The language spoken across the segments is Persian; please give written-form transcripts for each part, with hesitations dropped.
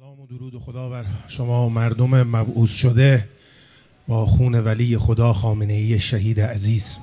سلام و درود خدا بر شما مردم مبعوث شده با خون ولی خدا خامنه‌ای شهید عزیز.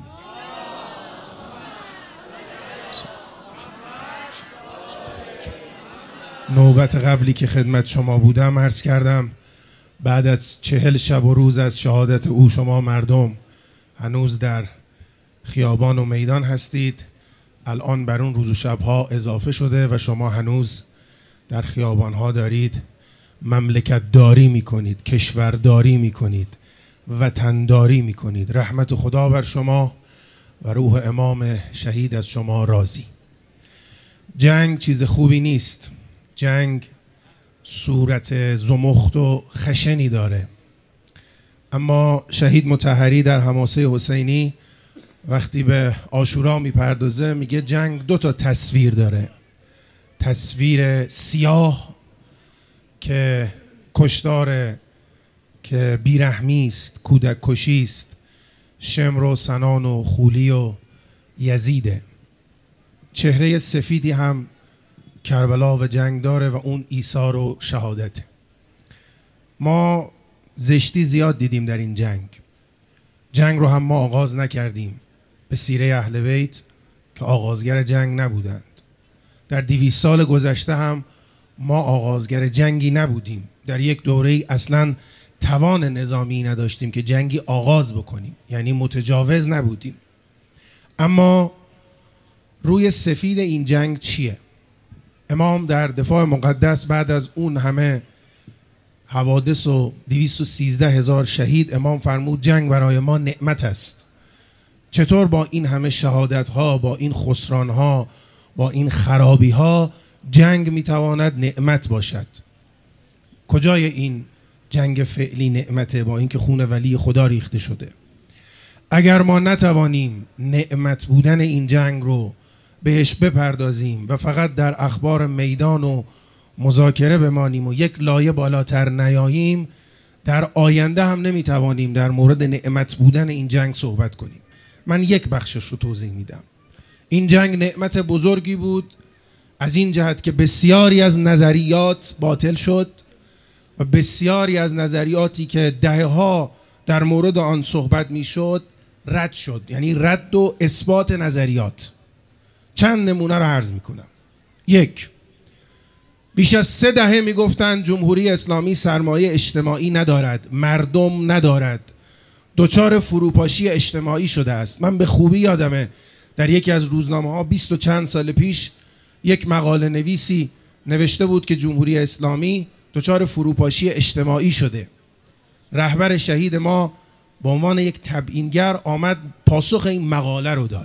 نوبت قبلی که خدمت شما بودم عرض کردم بعد از 40 شب و روز از شهادت او شما مردم هنوز در خیابان و میدان هستید. الان بر اون روز و شبها اضافه شده و شما هنوز در خیابانها دارید مملکت داری میکنید، کشورداری میکنید، وطنداری میکنید. رحمت خدا بر شما و روح امام شهید از شما راضی. جنگ چیز خوبی نیست. جنگ صورت زمخت و خشنی داره، اما شهید مطهری در حماسه حسینی وقتی به عاشورا میپردازه میگه جنگ 2 تا تصویر داره. تصویر سیاه که کشتار که بیرحمی است، کودک کشی است، شمر و سنان و خولی و یزیده. چهره سفیدی هم کربلا و جنگ داره و اون ایثار و شهادت. ما زشتی زیاد دیدیم در این جنگ. جنگ رو هم ما آغاز نکردیم. به سیره اهل بیت که آغازگر جنگ نبودند. در 200 سال گذشته هم ما آغازگر جنگی نبودیم. در یک دوره اصلا توان نظامی نداشتیم که جنگی آغاز بکنیم، یعنی متجاوز نبودیم. اما روی سفید این جنگ چیه؟ امام در دفاع مقدس بعد از اون همه حوادث و 213,000 شهید امام فرمود جنگ برای ما نعمت است. چطور با این همه شهادت ها، با این خسران ها، با این خرابی ها جنگ میتواند نعمت باشد؟ کجای این جنگ فعلی نعمته با اینکه خون ولی خدا ریخته شده؟ اگر ما نتوانیم نعمت بودن این جنگ رو بهش بپردازیم و فقط در اخبار میدان و مذاکره بمانیم و یک لایه بالاتر نیاییم، در آینده هم نمیتوانیم در مورد نعمت بودن این جنگ صحبت کنیم. من یک بخشش رو توضیح میدم. این جنگ نعمت بزرگی بود از این جهت که بسیاری از نظریات باطل شد و بسیاری از نظریاتی که دهه‌ها در مورد آن صحبت میشد رد شد، یعنی رد و اثبات نظریات. چند نمونه رو عرض میکنم. 1. بیش از 3 دهه میگفتند جمهوری اسلامی سرمایه اجتماعی ندارد، مردم ندارد، دچار فروپاشی اجتماعی شده است. من به خوبی یادمه در یکی از روزنامه‌ها 20 و چند سال پیش یک مقاله نویسی نوشته بود که جمهوری اسلامی دچار فروپاشی اجتماعی شده. رهبر شهید ما به عنوان یک تبیینگر آمد پاسخ این مقاله رو داد.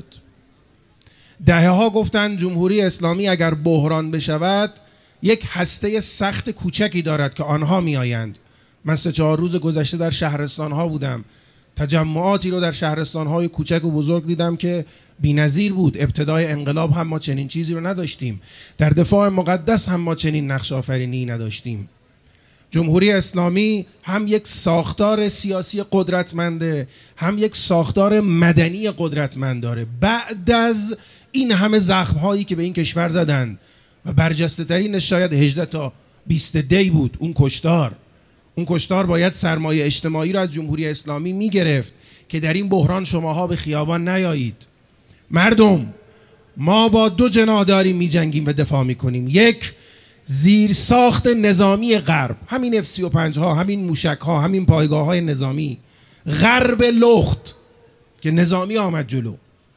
دهه‌ها گفتند جمهوری اسلامی اگر بحران بشود یک هسته سخت کوچکی دارد که آنها میآیند. من 3-4 روز گذشته در شهرستان‌ها بودم. تجمعاتی رو در شهرستان‌های کوچک و بزرگ دیدم که بی‌نظیر بود. ابتدای انقلاب هم ما چنین چیزی رو نداشتیم. در دفاع مقدس هم ما چنین نقش آفرینی نداشتیم. جمهوری اسلامی هم یک ساختار سیاسی قدرتمنده، هم یک ساختار مدنی قدرتمند داره. بعد از این همه زخم‌هایی که به این کشور زدند و برجسته ترین شاید 18 تا 20 دی بود اون کشتار باید سرمایه اجتماعی را از جمهوری اسلامی میگرفت که در این بحران شماها به خیابان نیایید. مردم، ما با 2 جناح داریم میجنگیم و دفاع میکنیم. 1. زیر ساخت نظامی غرب، همین F-35 ها، همین موشک ها، همین پایگاه های نظامی. غرب لخت که نظامی آمد جلو.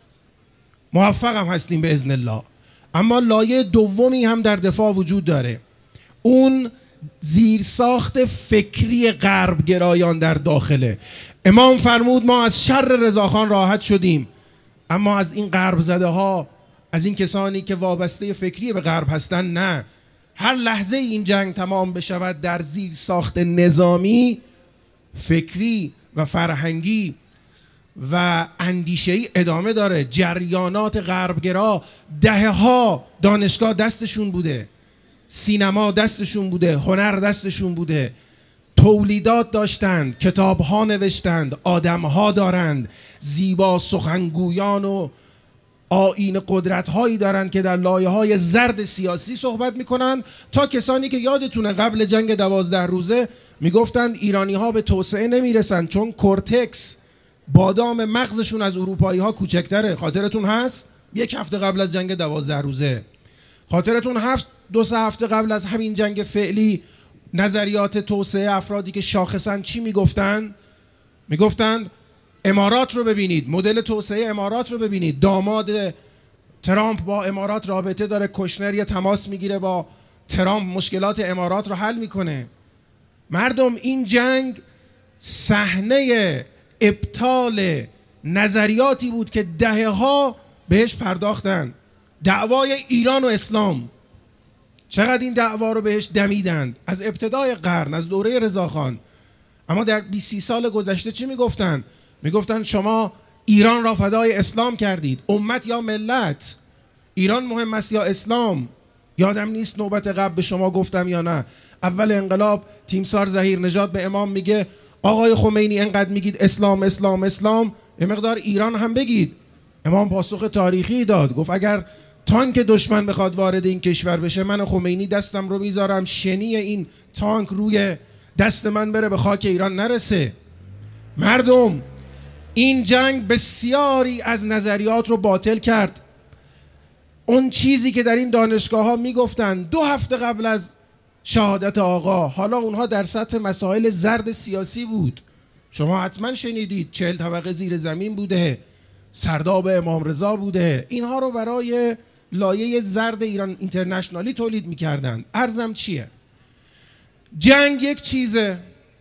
موفق هم هستیم به اذن الله. اما لایه دومی هم در دفاع وجود داره. اون زیر ساخت فکری غرب گرایان در داخله. امام فرمود ما از شر رضاخان راحت شدیم، اما از این غرب زده ها، از این کسانی که وابسته فکری به غرب هستن نه. هر لحظه این جنگ تمام بشود در زیر ساخت نظامی، فکری و فرهنگی و اندیشه‌ای ادامه داره. جریانات غربگرا دهه‌ها دانشگاه دستشون بوده، سینما دستشون بوده، هنر دستشون بوده، تولیدات داشتند، کتاب‌ها نوشتند، آدم‌ها دارند، زیبا سخنگویان و آیین قدرت هایی دارن که در لایه های زرد سیاسی صحبت میکنن، تا کسانی که یادتونه قبل جنگ 12 روزه میگفتند ایرانی ها به توسعه نمیرسن چون کورتکس بادام مغزشون از اروپایی ها کوچکتره. خاطرتون هست؟ یک هفته قبل از جنگ 12 روزه. خاطرتون هست 2-3 هفته قبل از همین جنگ فعلی نظریات توسعه افرادی که شاخصن چی میگفتن؟ میگفتن امارات رو ببینید، مدل توسعه امارات رو ببینید، داماد ترامپ با امارات رابطه داره، کوشنر یه تماس میگیره با ترامپ، مشکلات امارات رو حل میکنه. مردم این جنگ صحنه ابطال نظریاتی بود که دهه‌ها بهش پرداختن. دعوای ایران و اسلام، چقدر این دعوا رو بهش دمیدند از ابتدای قرن، از دوره رضاخان. اما در 20 سال گذشته چی میگفتن؟ میگفتن شما ایران را فدای اسلام کردید. امت یا ملت؟ ایران مهم است یا اسلام؟ یادم نیست نوبت قبل به شما گفتم یا نه. اول انقلاب تیمسار ظهیرنژاد به امام میگه آقای خمینی انقدر میگید اسلام اسلام اسلام، یه مقدار ایران هم بگید. امام پاسخ تاریخی داد، گفت اگر تانک دشمن بخواد وارد این کشور بشه، من خمینی دستم رو میذارم شنی این تانک روی دست من بره به خاک ایران نرسه. مردم این جنگ بسیاری از نظریات رو باطل کرد. اون چیزی که در این دانشگاه ها میگفتن 2 هفته قبل از شهادت آقا، حالا اونها در سطح مسائل زرد سیاسی بود. شما حتما شنیدید 40 طبقه زیر زمین بوده، سرداب امام رضا بوده. اینها رو برای لایه زرد ایران اینترنشنالی تولید میکردن. عرضم چیه؟ جنگ یک چیزه،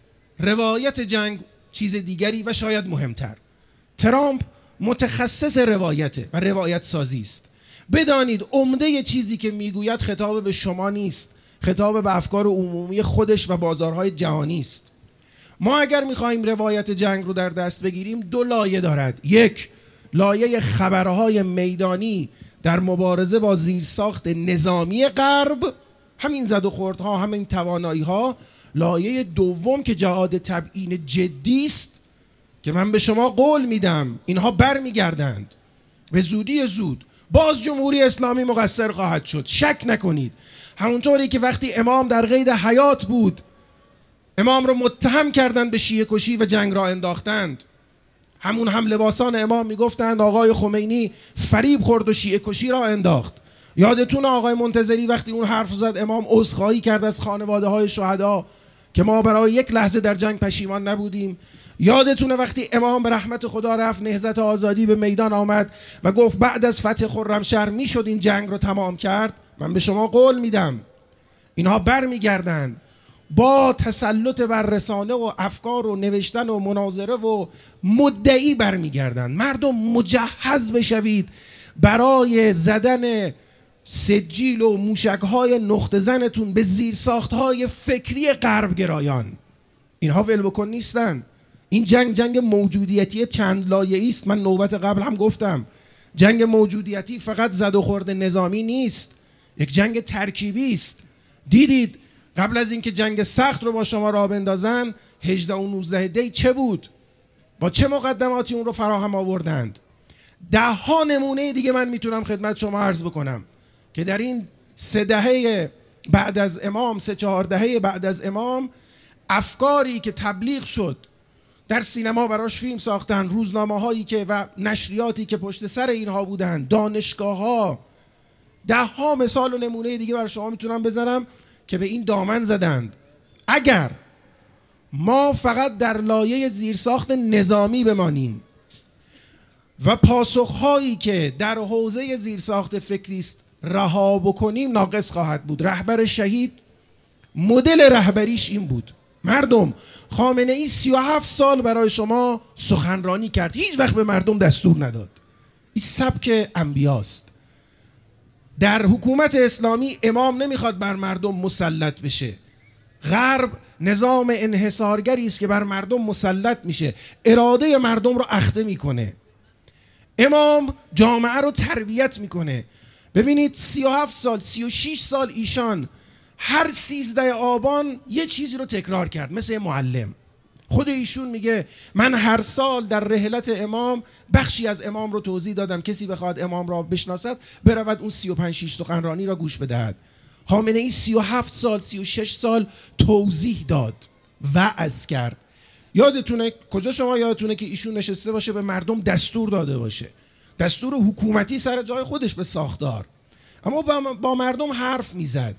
روایت جنگ چیز دیگری و شاید مهمتر. ترامپ متخصص روایته و روایت سازی است. بدانید عمده چیزی که میگوید خطاب به شما نیست، خطاب به افکار عمومی خودش و بازارهای جهانی است. ما اگر میخواهیم روایت جنگ رو در دست بگیریم 2 لایه دارد. یک، لایه خبرهای میدانی در مبارزه با زیرساخت نظامی غرب، همین زد و خوردها، همین توانایی ها. لایه دوم که جهاد تبیین جدی است که من به شما قول میدم اینها برمیگردند به زودی زود. باز جمهوری اسلامی مقصر خواهد شد، شک نکنید. همونطوری که وقتی امام در قید حیات بود امام رو متهم کردند به شیعه کشی و جنگ را انداختند، همون هم لباسان امام میگفتند آقای خمینی فریب خورد و شیعه کشی را انداخت. یادتون آقای منتظری وقتی اون حرف زد امام عذرخواهی کرد از خانواده های شهدا که ما برای یک لحظه در جنگ پشیمان نبودیم. یادتونه وقتی امام به رحمت خدا رفت نهضت آزادی به میدان آمد و گفت بعد از فتح خرمشهر میشد این جنگ رو تمام کرد. من به شما قول میدم اینها برمیگردند با تسلط بر رسانه و افکار و نوشتن و مناظره و مدعی برمیگردند. مردم مجهز بشوید برای زدن سجیل و موشک‌های نقطه زنتون به زیرساخت‌های فکری غرب گرایان. اینها ولبکن نیستن. این جنگ موجودیتی چند لایه‌ای است. من نوبت قبل هم گفتم جنگ موجودیتی فقط زد و خورد نظامی نیست، یک جنگ ترکیبی است. دیدید قبل از اینکه جنگ سخت رو با شما راه بندازن 18 و 19 دی چه بود؟ با چه مقدماتی اون رو فراهم آوردند؟ 10 نمونه دیگه من میتونم خدمت شما عرض بکنم که در این 3 دهه بعد از امام، 3-4 دهه بعد از امام، افکاری که تبلیغ شد، در سینما براش فیلم ساختن، روزنامه هایی که و نشریاتی که پشت سر اینها بودن، دانشگاه ها، 10 مثال و نمونه دیگه برای شما میتونم بزنم که به این دامن زدند. اگر ما فقط در لایه زیرساخت نظامی بمانیم و پاسخهایی که در حوزه زیرساخت فکری است رها بکنیم ناقص خواهد بود. رهبر شهید مدل رهبریش این بود. مردم، خامنه ای 37 سال برای شما سخنرانی کرد، هیچ وقت به مردم دستور نداد. این سبک انبیاست. در حکومت اسلامی امام نمیخواد بر مردم مسلط بشه. غرب نظام انحصارگری است که بر مردم مسلط میشه، اراده مردم رو اخته میکنه. امام جامعه رو تربیت میکنه. ببینید 37 سال 36 سال ایشان هر 13 آبان یه چیزی رو تکرار کرد، مثل معلم. خود ایشون میگه من هر سال در رحلت امام بخشی از امام رو توضیح دادم، کسی بخواد امام را بشناسد برود اون 35 سخنرانی را گوش بدهد. خامنه ای 37 سال 36 سال توضیح داد، وعظ کرد. یادتونه کجا شما یادتونه که ایشون نشسته باشه به مردم دستور داده باشه، دستور حکومتی سر جای خودش به ساختار، اما با مردم حرف میزد.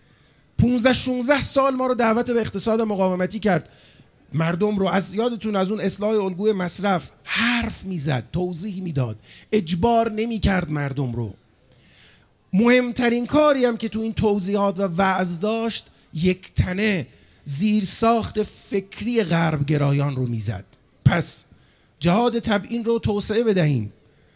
15-16 سال ما رو دعوت به اقتصاد مقاومتی کرد، مردم رو از یادتون از اون اصلاح الگوی مصرف حرف میزد، توضیح میداد، اجبار نمیکرد مردم رو. مهمترین کاری هم که تو این توضیحات و وعظ داشت، یک تنه زیر ساخت فکری غرب گرایان رو میزد. پس جهاد تبیین رو توسعه بدهیم،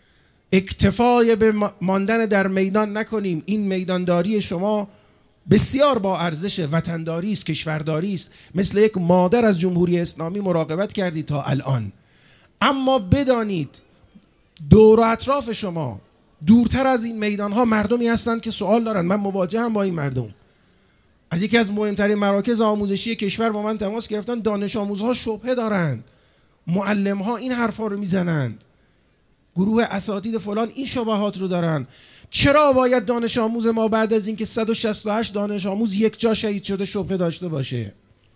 اکتفای به ماندن در میدان نکنیم. این میدانداری شما بسیار با ارزش، وطنداری است، کشورداری است، مثل یک مادر از جمهوری اسلامی مراقبت کردید تا الان. اما بدانید دور و اطراف شما دورتر از این میدان ها مردمی هستند که سوال دارند. من مواجهم با این مردم. از یکی از مهمترین مراکز آموزشی کشور با من تماس گرفتن، دانش آموزها شبهه دارند، معلم ها این حرفا رو میزنند، گروه اساتید فلان این شبهات رو دارن. چرا باید دانش آموز ما بعد از اینکه 168 دانش آموز یک جا شهید شده شبهه داشته باشه؟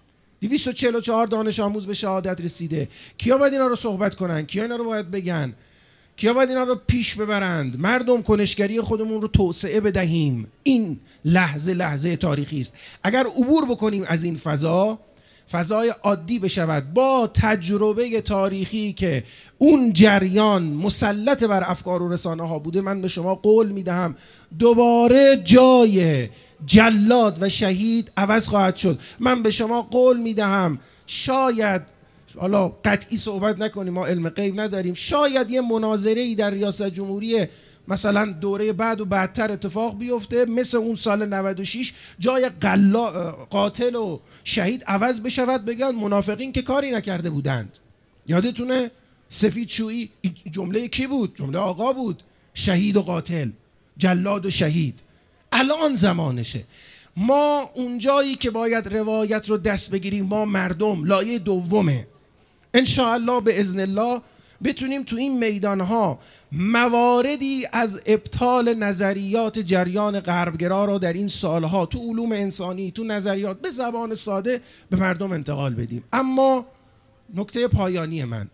244 دانش آموز به شهادت رسیده. کیا باید اینا رو صحبت کنن؟ کیا اینا رو باید بگن؟ کیا باید اینا رو پیش ببرند؟ مردم کنشگری خودمون رو توسعه بدهیم. این لحظه تاریخی است. اگر عبور بکنیم از این فضای عادی بشود، با تجربه تاریخی که اون جریان مسلط بر افکار و رسانه ها بوده، من به شما قول میدهم دوباره جای جلاد و شهید عوض خواهد شد. من به شما قول میدهم شاید، حالا قطعی صحبت نکنیم، ما علم غیب نداریم، شاید یه مناظره‌ای در ریاست جمهوری مثلا دوره بعد و بعدتر اتفاق بیفته، مثل اون سال 96 جای قاتل و شهید عوض بشود، بگن منافقین که کاری نکرده بودند. یادتونه سفید شویی جمله کی بود؟ جمله آقا بود. شهید و قاتل، جلاد و شهید. الان زمانشه. ما اونجایی که باید روایت رو دست بگیریم، ما مردم، لایه دومه، انشاءالله به اذن الله بتونیم تو این میدانها مواردی از ابطال نظریات جریان غربگرا رو در این سالها تو علوم انسانی، تو نظریات به زبان ساده به مردم انتقال بدیم. اما نکته پایانی من،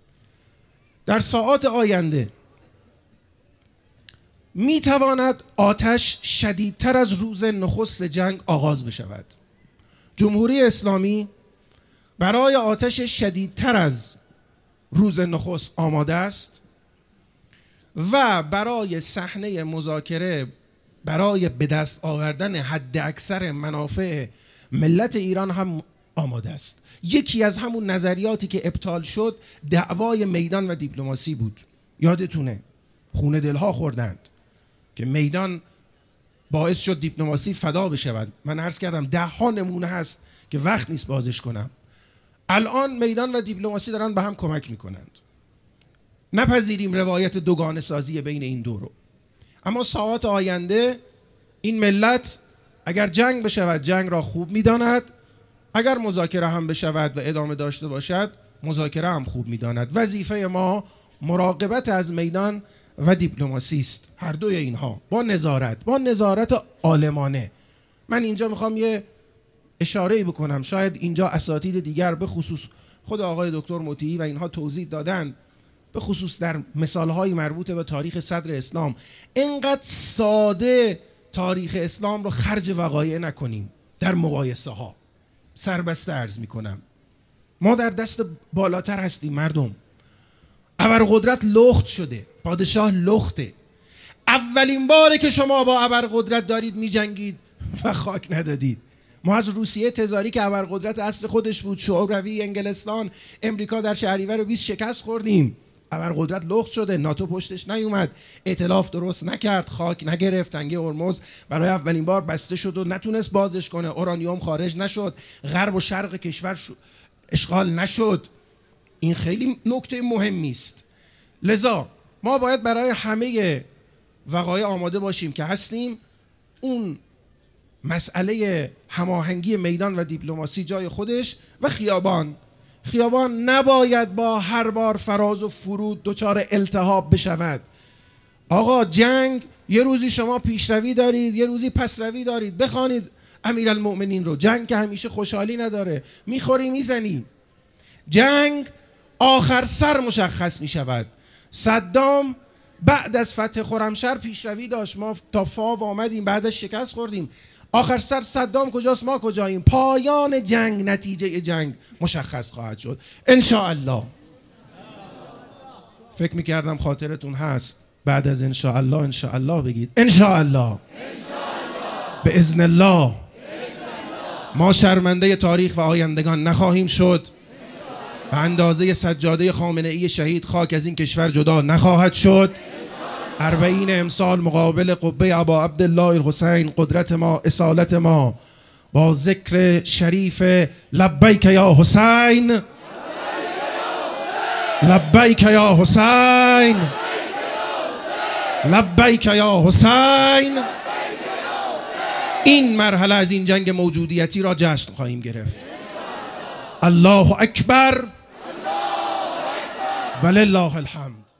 در ساعات آینده میتواند آتش شدیدتر از روز نخست جنگ آغاز بشود. جمهوری اسلامی برای آتش شدیدتر از روز نخست آماده است و برای صحنه مذاکره، برای به دست آوردن حد اکثر منافع ملت ایران هم آماده است. یکی از همون نظریاتی که ابطال شد دعوای میدان و دیپلماسی بود. یادتونه خون دلها خوردند که میدان باعث شد دیپلماسی فدا بشود. من عرض کردم 10 نمونه هست که وقت نیست بازش کنم. الان میدان و دیپلماسی دارن به هم کمک میکنند. نپذیریم روایت دوگانه سازی بین این دو رو. اما ساعات آینده این ملت اگر جنگ بشود جنگ را خوب میداند، اگر مذاکره هم بشود و ادامه داشته باشد مذاکره هم خوب میداند. وظیفه ما مراقبت از میدان و دیپلماسی است، هر دوی اینها با نظارت عالمانه. من اینجا میخوام یه اشاره‌ای بکنم، شاید اینجا اساتید دیگر به خصوص خود آقای دکتر مطیعی و اینها توضیح دادن، به خصوص در مثالهای مربوط به تاریخ صدر اسلام، اینقدر ساده تاریخ اسلام رو خرج وقایع نکنیم در مقایسه ها. سربسته عرض میکنم، ما در دست بالاتر هستیم مردم. ابرقدرت لخت شده، پادشاه لخته. اولین باره که شما با ابرقدرت دارید میجنگید و خاک ندادید. ما از روسیه تزاری که ابرقدرت اصل خودش بود، شوروی، انگلستان، امریکا در شهریور 20 شکست خوردیم. ابرقدرت لخت شده، ناتو پشتش نیومد، ائتلاف درست نکرد، خاک نگرفت، تنگه هرمز برای اولین بار بسته شد و نتونست بازش کنه، اورانیوم خارج نشد، غرب و شرق کشور اشغال نشد. این خیلی نکته مهمی است. لذا ما باید برای همه وقایع آماده باشیم که هستیم. اون مسئله هماهنگی میدان و دیپلماسی جای خودش و خیابان نباید با هر بار فراز و فرود دچار التهاب بشود. آقا جنگ یه روزی شما پیشروی دارید، یه روزی پسروی دارید. بخوانید امیرالمؤمنین رو. جنگ که همیشه خوشحالی نداره، میخوری میزنی. جنگ آخر سر مشخص میشود. صدام بعد از فتح خرمشهر پیشروی داشت، ما تا فاو آمدیم، بعدش شکست خوردیم. آخر سر صدام کجاست، ما کجاییم؟ پایان جنگ، نتیجه جنگ مشخص خواهد شد انشاءالله. فکر میکردم خاطرتون هست بعد از انشاءالله انشاءالله بگید انشاءالله. به اذن الله ما شرمنده تاریخ و آیندگان نخواهیم شد. به اندازه سجاده خامنه‌ای شهید خاک از این کشور جدا نخواهد شد. 40 امسال مقابل قبه ابا عبدالله الحسین قدرت ما، اصالت ما با ذکر شریف لبیک یا حسین، لبیک یا حسین، لبیک یا حسین، این مرحله از این جنگ موجودیتی را جشن خواهیم گرفت. الله اکبر ولله الحمد.